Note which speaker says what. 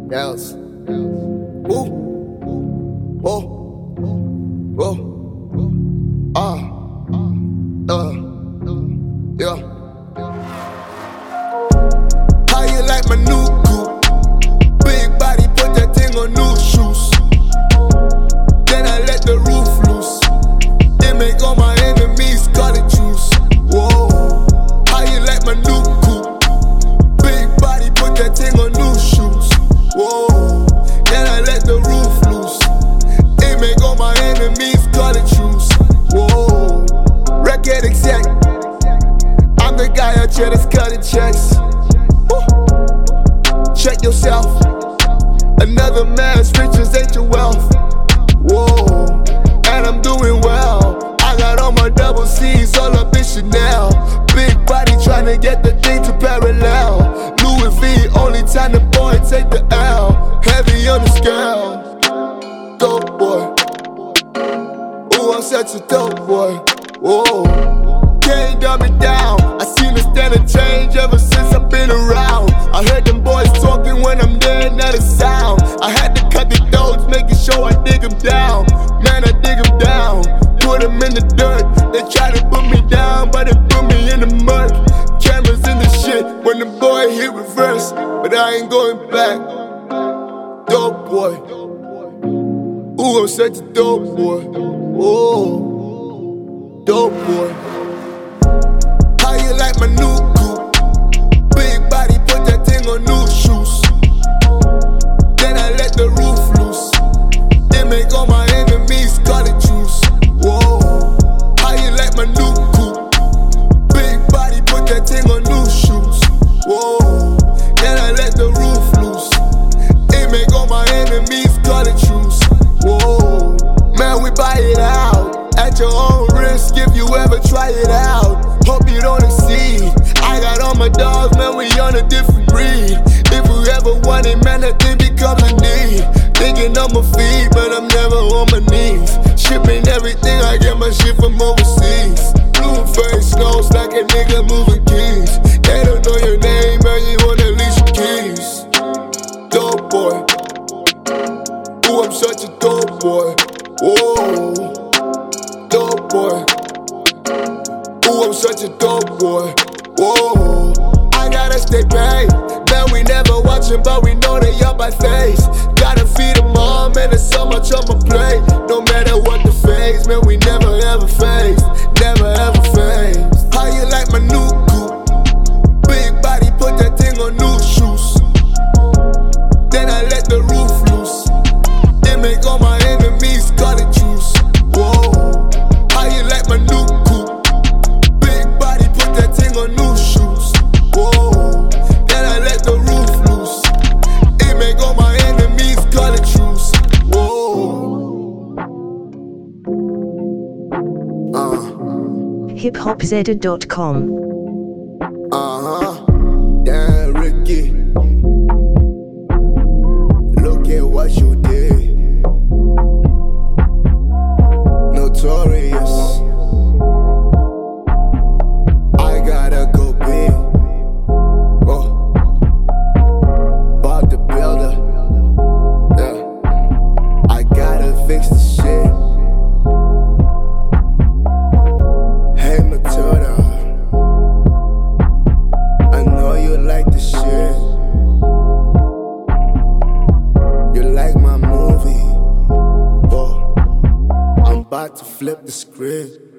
Speaker 1: Else. Woo. Whoa. Whoa. Yeah. How you like my new coupe? Big body, put that thing on new shoes. Then I let the roof loose. They make all my enemies call it juice. Whoa. How you like my new coupe? Big body, put that thing on new shoes. Whoa. Then I let the roof loose. They make all my enemies call it juice. Whoa. Record exec. I'm the guy out here that's cutting checks. Woo. Check yourself. Another man's riches ain't your wealth. Whoa. And I'm doing well. I got all my double C's all up in Chanel. Big body trying to get the thing to parallel. Louis V, only time the boy take the L. Heavy on the scale. Dope boy. Ooh, I'm such a dope boy. Whoa. Can't dumb me down. I seen the standard change ever since I've been around. I heard them boys talking when I'm there, not a sound. I had to cut the throats, making sure I dig them down. Man, I dig them down, put them in the dirt. They try to put me down, but they put me in the mud. Cameras in the shit when the boy hit reverse, but I ain't going back. Dope boy. Ooh, I'm such a dope boy. Oh, dope boy. How you like my new coupe? Big body, put that thing on new shoes. Then I let the roof loose. They make all my enemies call it juice. Whoa. How you like my new coupe? Big body, put that thing on new shoes. Whoa. Then I let the roof loose. They make all my enemies call it juice. Whoa. Man, we buy it out at your own risk if you ever try it out. Hope you don't exceed. I got all my dogs, man, we on a different breed. If we ever want it, man, that thing becomes a need. Thinking on my feet, but I'm never on my knees. Shipping everything, I get my shit from overseas. Blue face nose like a nigga moving keys. They don't know your name, man, you wanna lease your keys. Dope boy. Ooh, I'm such a dope boy. Whoa. Dope boy. Ooh, I'm such a dope boy. Whoa. I gotta stay paid. Man, we never watching, but we know they up by face. Gotta feed them all, man, there's so much on my plate. No matter what the phase, man, we never ever phase. Never ever phase. How you like my new coupe? Big body, put that thing on new shoes. Then I let the roof loose. They make all my enemies call it juice. Whoa. How you like my new coupe? Big body, put that thing on new shoes. Whoa. Then I let the roof loose. It make all my enemies call it juice. Whoa.
Speaker 2: hiphopzedder.com.
Speaker 1: Damn, Ricky. Look at what you did. Notorious. I gotta go big. Oh. Bob the Builder. Yeah. I gotta fix the shit. Hey, Matilda. I know you like the shit. You like my movie. Oh. I'm about to flip the script.